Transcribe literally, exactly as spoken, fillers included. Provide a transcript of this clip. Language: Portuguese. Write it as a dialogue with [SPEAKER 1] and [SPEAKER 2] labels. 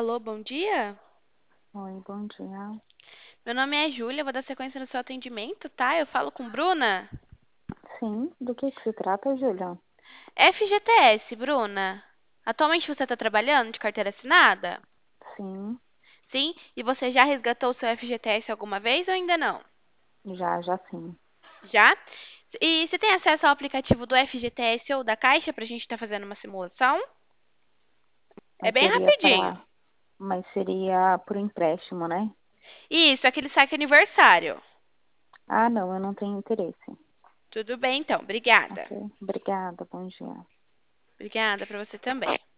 [SPEAKER 1] Alô, bom dia?
[SPEAKER 2] Oi, bom dia.
[SPEAKER 1] Meu nome é Júlia, vou dar sequência no seu atendimento, tá? Eu falo com Bruna?
[SPEAKER 2] Sim, do que que se trata, Júlia?
[SPEAKER 1] F G T S, Bruna. Atualmente você está trabalhando de carteira assinada?
[SPEAKER 2] Sim,
[SPEAKER 1] Sim? E você já resgatou o seu F G T S alguma vez ou ainda não?
[SPEAKER 2] já, já sim.
[SPEAKER 1] Já? E você tem acesso ao aplicativo do F G T S ou da Caixa para a gente estar fazendo uma simulação? É
[SPEAKER 2] Mas
[SPEAKER 1] bem
[SPEAKER 2] seria
[SPEAKER 1] rapidinho.
[SPEAKER 2] para, mas seria por empréstimo, né?
[SPEAKER 1] Isso, aquele saque aniversário.
[SPEAKER 2] Ah, não, eu não tenho interesse.
[SPEAKER 1] Tudo bem, então. Obrigada.
[SPEAKER 2] Ok, obrigada, bom dia.
[SPEAKER 1] Obrigada para você também.